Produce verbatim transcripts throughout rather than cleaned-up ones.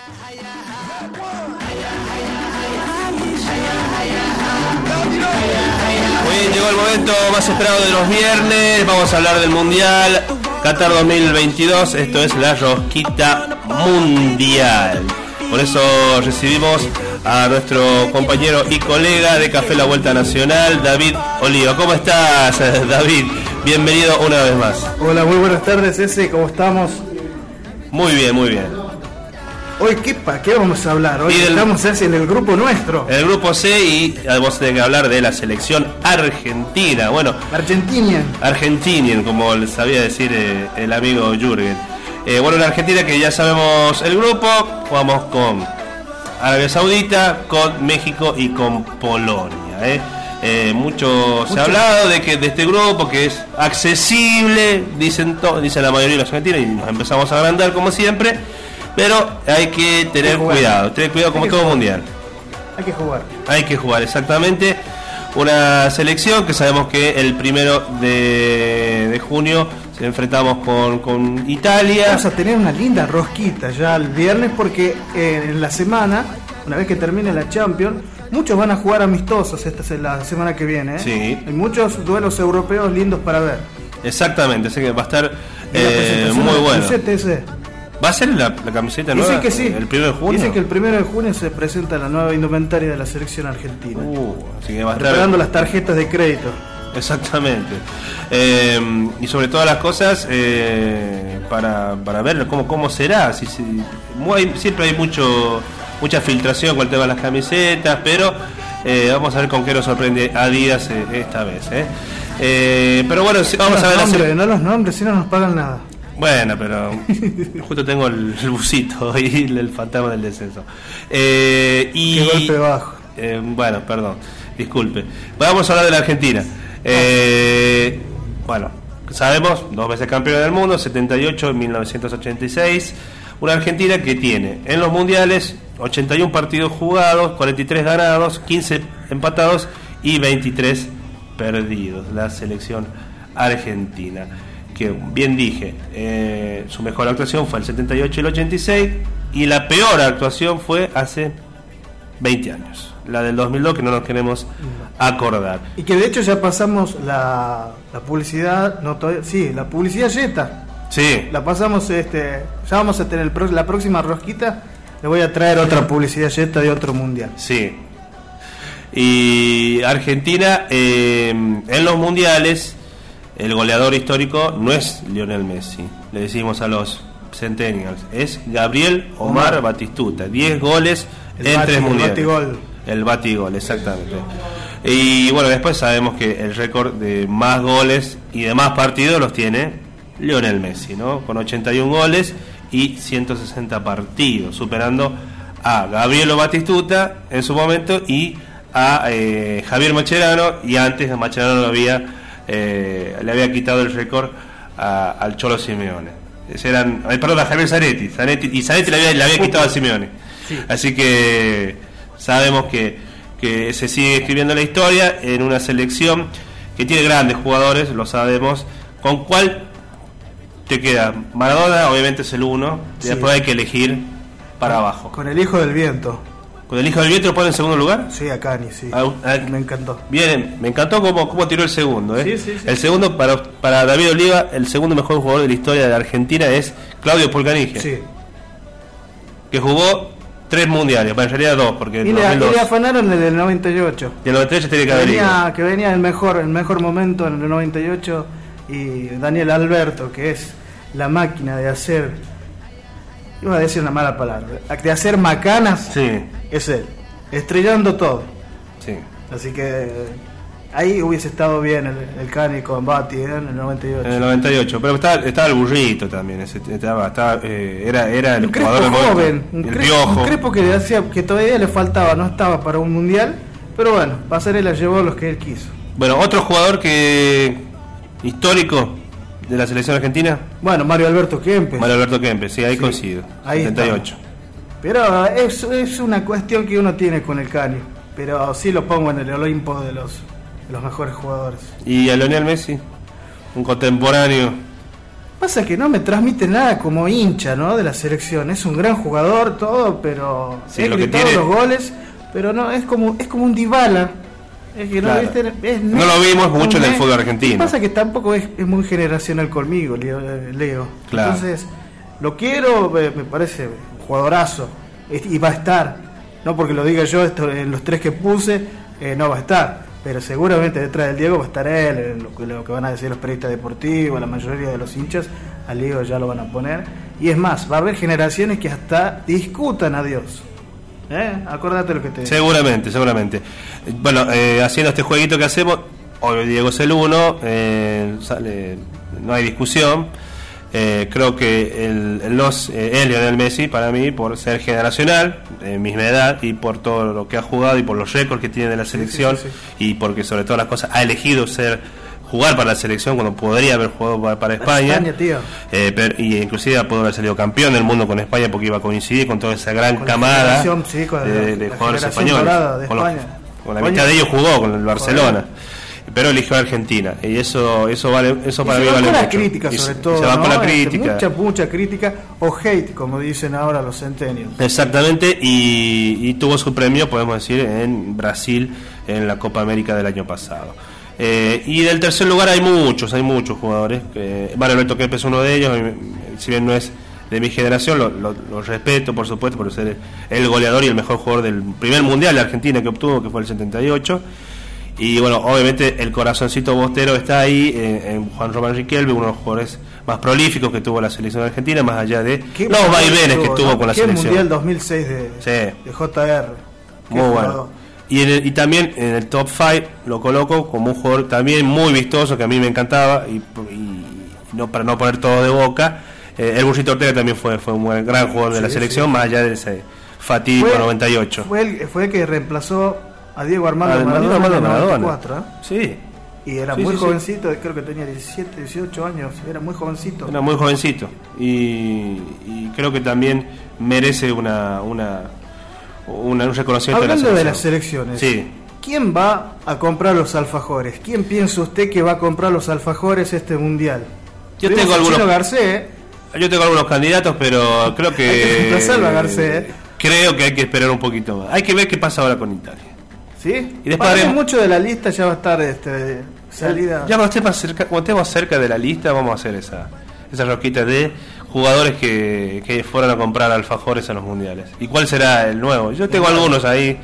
Muy bien, llegó el momento más esperado de los viernes. Vamos a hablar del Mundial Qatar dos mil veintidós. Esto es la rosquita mundial. Por eso recibimos a nuestro compañero y colega de Café La Vuelta Nacional, David Oliva. ¿Cómo estás, David? Bienvenido una vez más. Hola, muy buenas tardes, ese, ¿cómo estamos? Muy bien, muy bien. Hoy, ¿qué, pa, ¿qué vamos a hablar? Hoy del, estamos en el grupo nuestro. El grupo C, y vamos a tener que hablar de la selección argentina. Bueno, Argentinian. Argentinian, como les sabía decir eh, el amigo Jürgen. Eh, bueno, la Argentina, que ya sabemos el grupo, vamos con Arabia Saudita, con México y con Polonia. ¿eh? Eh, mucho, mucho se ha hablado de que de este grupo que es accesible, dicen, to, dicen la mayoría de los argentinos, y nos empezamos a agrandar como siempre. Pero hay que tener hay que cuidado, tener cuidado como todo jugar. Mundial. Hay que jugar. Hay que jugar, exactamente. Una selección que sabemos que el primero de, de junio se enfrentamos con, con Italia. Vamos a tener una linda rosquita ya el viernes porque eh, en la semana, una vez que termine la Champions, muchos van a jugar amistosos esta es la semana que viene. ¿eh? Sí. Hay muchos duelos europeos lindos para ver. Exactamente, así que va a estar eh, muy bueno. ¿Va a ser la, la camiseta nueva? Dice que sí. ¿El primero de junio? Dice que el primero de junio se presenta la nueva indumentaria de la selección argentina. Uh, así que va a estar preparando las tarjetas de crédito. Exactamente. Eh, y sobre todas las cosas, eh, para, para ver cómo, cómo será. Si, si, muy, siempre hay mucho mucha filtración con el tema de las camisetas, pero eh, vamos a ver con qué nos sorprende Adidas eh, esta vez. Eh. Eh, pero bueno, vamos no a ver... Nombre, no los nombres, si no nos pagan nada. Bueno, pero justo tengo el, el busito y el, el fantasma del descenso. Eh, y, Qué golpe bajo. Eh, bueno, perdón, disculpe. Vamos a hablar de la Argentina. Eh, bueno, sabemos, dos veces campeona del mundo, setenta y ocho en mil novecientos ochenta y seis. Una Argentina que tiene en los mundiales ochenta y uno partidos jugados, cuarenta y tres ganados, quince empatados y veintitrés perdidos. La selección argentina, que bien dije, eh, su mejor actuación fue el setenta y ocho y el ochenta y seis, y la peor actuación fue hace veinte años, la del dos mil dos, que no nos queremos acordar. Y que de hecho ya pasamos la, la publicidad, no todavía, sí, la publicidad Jetta. Sí. La pasamos, este, ya vamos a tener el, la próxima rosquita, le voy a traer otra publicidad Jetta de otro mundial. Sí. Y Argentina, eh, en los mundiales, el goleador histórico no es Lionel Messi, le decimos a los centennials, es Gabriel Omar, Omar. Batistuta, diez goles el en bati, tres mundiales. El batigol. El batigol, exactamente. Y bueno, después sabemos que el récord de más goles y de más partidos los tiene Lionel Messi, ¿no? Con ochenta y uno goles y ciento sesenta partidos, superando a Gabriel Batistuta en su momento y a eh, Javier Mascherano, y antes a Mascherano lo había Eh, le había quitado el récord a, al Cholo Simeone. Ese eran, eh, perdón, a Javier Zanetti, Zanetti y Zanetti le había, le había quitado a Simeone. Sí. Así que sabemos que, que se sigue escribiendo la historia en una selección que tiene grandes jugadores, lo sabemos. ¿Con cuál te queda? Maradona obviamente es el uno, sí. Después hay que elegir para con, abajo. Con el hijo del viento. ¿Con el hijo del viento lo pone en segundo lugar? Sí, a Cani, sí. A, a, me encantó. Bien, me encantó cómo, cómo tiró el segundo. ¿eh? Sí, sí, sí. El segundo, para, para David Oliva, el segundo mejor jugador de la historia de la Argentina es Claudio Pulcanije. Sí. Que jugó tres mundiales, bueno, en realidad dos, porque y, le, y le afanaron el del noventa y ocho. Y el noventa y ocho tiene que haber venía, que venía el mejor, el mejor momento en el noventa y ocho, y Daniel Alberto, que es la máquina de hacer, iba a decir una mala palabra, de hacer macanas, sí. Es él. Estrellando todo. Sí. Así que ahí hubiese estado bien el, el Cani con Bati, ¿eh? En el noventa y ocho. En el noventa y ocho, pero estaba, estaba el burrito también, ese, estaba, estaba, eh, era, era el un Crespo jugador joven, un, el Crespo, Piojo. un Crespo que, hacía, que todavía le faltaba, no estaba para un mundial, pero bueno, Pasarela llevó los que él quiso. Bueno, otro jugador que histórico de la selección argentina. Bueno, Mario Alberto Kempes. Mario Alberto Kempes, sí, ahí sí, coincido. Ahí setenta y ocho. Está. Pero es, es una cuestión que uno tiene con el Cani, pero sí lo pongo en el Olimpo de los, de los mejores jugadores. ¿Y a Lionel Messi? Un contemporáneo. Pasa que no me transmite nada como hincha, ¿no? De la selección. Es un gran jugador, todo, pero sí, he lo que gritado tiene... los goles, pero no, es como es como un Dybala. Es que no, claro. ¿viste? Es, no lo vimos mucho en el fútbol argentino. Pasa que tampoco es, es muy generacional conmigo, Leo. Leo. Claro. Entonces, lo quiero, me, me parece un jugadorazo. Y va a estar. No porque lo diga yo, esto, en los tres que puse, eh, no va a estar. Pero seguramente detrás del Diego va a estar él, en lo, lo que van a decir los periodistas deportivos, la mayoría de los hinchas, al Diego ya lo van a poner. Y es más, va a haber generaciones que hasta discutan a Dios. ¿Eh? Acordate lo que te digo. Seguramente, seguramente. Bueno, eh, haciendo este jueguito que hacemos, hoy Diego es el uno, eh, sale, no hay discusión. Eh, creo que el, el los eh, es Lionel Messi para mí, por ser generacional, eh, misma edad, y por todo lo que ha jugado y por los récords que tiene de la selección, sí, sí, sí, sí. Y porque sobre todas las cosas ha elegido ser jugar para la selección cuando podría haber jugado para, para España, España tío. Eh, pero, y inclusive pudo haber salido campeón del mundo con España porque iba a coincidir con toda esa gran con camada sí, con de, de la jugadores españoles, de con, los, con la España. mitad de ellos jugó con el Barcelona. Joder. Pero eligió a Argentina y eso eso vale eso para mí vale mucho. La crítica sobre y, todo, y se va ¿no? con la Este, crítica, mucha mucha crítica o hate como dicen ahora los centennials. Exactamente, y, y tuvo su premio, podemos decir, en Brasil en la Copa América del año pasado. Eh, y del tercer lugar hay muchos, hay muchos jugadores. Eh, Mario Alberto Kempes es uno de ellos, si bien no es de mi generación, lo, lo, lo respeto por supuesto por ser el goleador y el mejor jugador del primer mundial de Argentina que obtuvo, que fue el setenta y ocho. Y bueno, obviamente el corazoncito bostero está ahí eh, en Juan Román Riquelme, uno de los jugadores más prolíficos que tuvo la selección argentina, más allá de los vaivenes que tuvo no, con la ¿qué selección. Mundial dos mil seis de, sí. de J R. Muy bueno. Jugador. Y, en el, y también en el top cinco lo coloco como un jugador también muy vistoso, que a mí me encantaba, y, y no para no poner todo de boca, eh, el Burrito Ortega también fue, fue un buen, gran jugador de sí, la selección, sí. Más allá de ese fatídico fue, noventa y ocho. Fue el, fue el que reemplazó a Diego Armando ah, Maradona, Maradona, en el Maradona. noventa y cuatro, ¿eh? Sí. Y era sí, muy sí, jovencito, sí. Creo que tenía diecisiete, dieciocho años, era muy jovencito. Era muy jovencito. Y, y creo que también merece una, una, una un reconocimiento. Hablando de de la las selecciones, sí. ¿Quién va a comprar los alfajores? ¿Quién piensa usted que va a comprar los alfajores este mundial? Yo tengo algunos. Garcés, ¿eh? Yo tengo algunos candidatos, pero creo que. Hay que reemplazarlo a Garcés, ¿eh? Creo que hay que esperar un poquito más. Hay que ver qué pasa ahora con Italia. ¿Sí? Y después haremos... mucho de la lista ya va a estar este, salida. Ya cuando estemos cerca, cuando estemos cerca de la lista vamos a hacer esa esa rosquita de jugadores que, que fueron a comprar alfajores en los mundiales. ¿Y cuál será el nuevo? Yo tengo bueno. algunos ahí,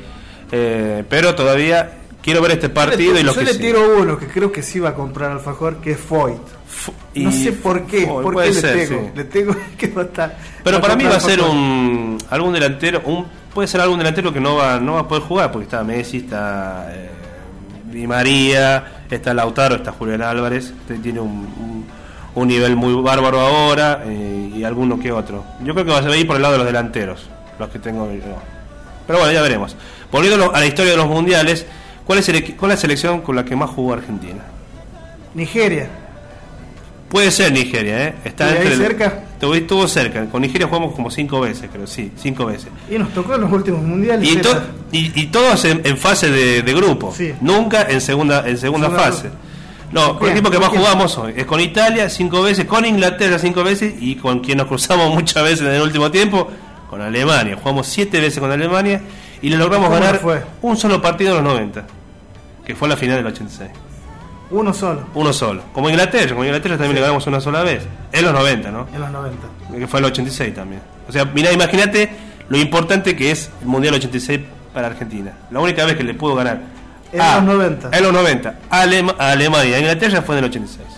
eh, pero todavía quiero ver este partido yo le, y los yo que le sí. tiro uno que creo que sí va a comprar alfajor, que es Foyt. No sé por qué, oh, por qué le ser, tengo, sí. le tengo que va a estar. Pero va para a mí va a ser alfajor. un algún delantero, un puede ser algún delantero que no va no va a poder jugar porque está Messi, está eh, Di María, está Lautaro, está Julián Álvarez, tiene un, un, un nivel muy bárbaro ahora eh, y alguno que otro. Yo creo que va a ir por el lado de los delanteros, los que tengo yo. Pero bueno, ya veremos. Volviendo a la historia de los mundiales, ¿cuál es, el, cuál es la selección con la que más jugó Argentina? Nigeria. Puede ser Nigeria, ¿eh? Está ¿Y entre ahí cerca? El, estuvo cerca. Con Nigeria jugamos como cinco veces, creo, sí, cinco veces. Y nos tocó en los últimos mundiales. Y, to, y, y todos en, en fase de, de grupo, sí. Nunca en segunda en segunda, segunda fase. No, con el equipo que más jugamos hoy es con Italia cinco veces, con Inglaterra cinco veces y con quien nos cruzamos muchas veces en el último tiempo, con Alemania. Jugamos siete veces con Alemania y le logramos ganar fue? un solo partido en los noventa, que fue la final del ochenta y seis. Uno solo. Uno solo. Como Inglaterra, como Inglaterra también sí. Le ganamos una sola vez. En los noventa, ¿no? En los noventa. Que fue el ochenta y seis también. O sea, mirá, imagínate lo importante que es el Mundial ochenta y seis para Argentina. La única vez que le pudo ganar. En a, los noventa. En los noventa. A, Alema, a Alemania, a Inglaterra fue en el ochenta y seis.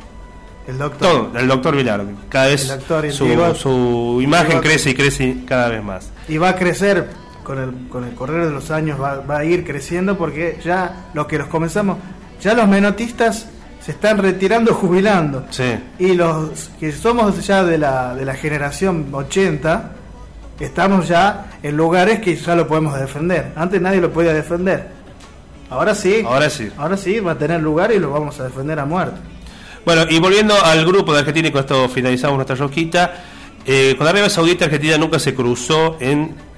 El doctor. Todo, el doctor Vilar. Cada vez su, Diego, su imagen Diego, crece y crece cada vez más. Y va a crecer con el, con el correr de los años, va, va a ir creciendo porque ya los que los comenzamos. Ya los menotistas se están retirando, jubilando. Sí. Y los que somos ya de la, de la generación ochenta, estamos ya en lugares que ya lo podemos defender. Antes nadie lo podía defender. Ahora sí. Ahora sí. Ahora sí, va a tener lugar y lo vamos a defender a muerte. Bueno, y volviendo al grupo de Argentina, y con esto finalizamos nuestra rosquita, eh, con Arabia Saudita, Argentina nunca se cruzó en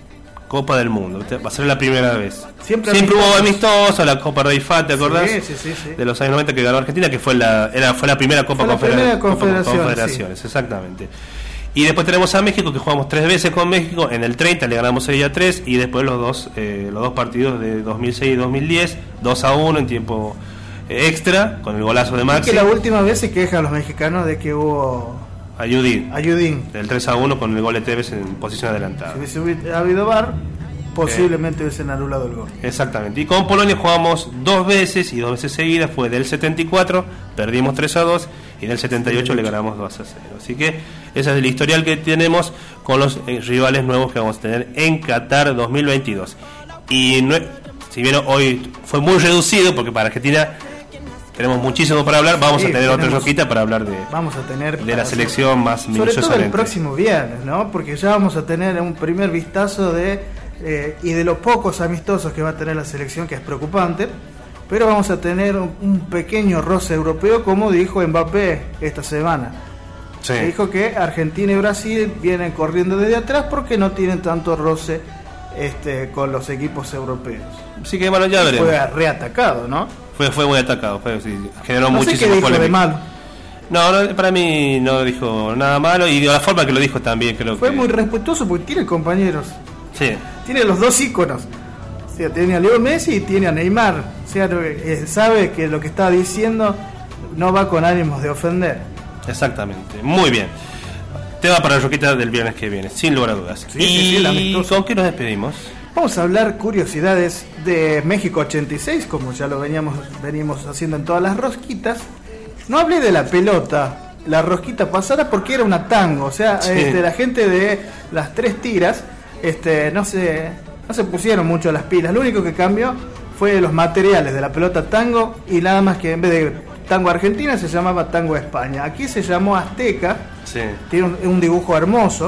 Copa del Mundo. Va a ser la primera vez. Siempre, Siempre hubo amistoso, la Copa Rey Fat, ¿te acordás? Sí, sí, sí, sí. De los años noventa que ganó Argentina, que fue la era fue la primera Copa, fue la confedera- primera Copa confederación, Confederaciones, sí. Exactamente. Y después tenemos a México, que jugamos tres veces con México. En el treinta le ganamos seis a tres, y después los dos eh, los dos partidos de dos mil seis y dos mil diez, dos a uno en tiempo eh, extra, con el golazo de Y Maxi. que la última vez se quejan los mexicanos de que hubo Ayudín. Ayudín. Del tres a uno con el gol de Tevez en posición adelantada. Si hubiese habido V A R, posiblemente eh. hubiesen anulado el gol. Exactamente. Y con Polonia jugamos dos veces y dos veces seguidas. Fue del setenta y cuatro, perdimos tres a dos, y del setenta y ocho le ganamos dos a cero. Así que ese es el historial que tenemos con los eh, rivales nuevos que vamos a tener en Qatar dos mil veintidós. Y no, si bien hoy fue muy reducido, porque para Argentina tenemos muchísimo para hablar, vamos sí, a tener tenemos, otra roquita para hablar de, vamos a tener de la selección más sobre minuciosamente. todo el próximo viernes, ¿no? Porque ya vamos a tener un primer vistazo de eh, y de los pocos amistosos que va a tener la selección, que es preocupante, pero vamos a tener un, un pequeño roce europeo, como dijo Mbappé esta semana. Sí. Dijo que Argentina y Brasil vienen corriendo desde atrás porque no tienen tanto roce este, con los equipos europeos. Así que bueno, ya veremos. Fue reatacado, ¿no? Fue, fue muy atacado, fue, sí, generó No sé muchísimo qué dijo polémica. de malo. No, no, para mí no dijo nada malo, y de la forma que lo dijo también creo Fue que... muy respetuoso porque tiene compañeros. Sí, Tiene los dos íconos. O sea, tiene a Leo Messi y tiene a Neymar. O sea, eh, sabe que lo que está diciendo no va con ánimos de ofender. exactamente, muy bien. Tema para la roquita del viernes que viene, sin lugar a dudas. Sí, y sí, sí, el amistoso. ¿con qué nos despedimos? Vamos a hablar curiosidades de México ochenta y seis, como ya lo veníamos venimos haciendo en todas las rosquitas. No hablé de la pelota, la rosquita pasada, porque era una tango. O sea, Sí. este, la gente de las tres tiras este, no, se, no se pusieron mucho las pilas. Lo único que cambió fue los materiales de la pelota tango, y nada más que en vez de tango Argentina se llamaba tango España. Aquí se llamó Azteca, Sí, tiene un, un dibujo hermoso,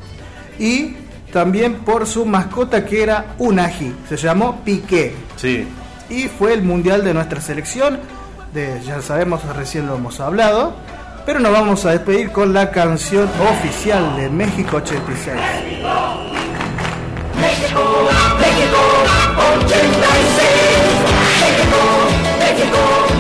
y también por su mascota, que era un ají, se llamó Piqué, sí, y fue el mundial de nuestra selección, de, ya sabemos, recién lo hemos hablado, pero nos vamos a despedir con la canción oficial de México ochenta y seis. México, México, ochenta y seis. México, México.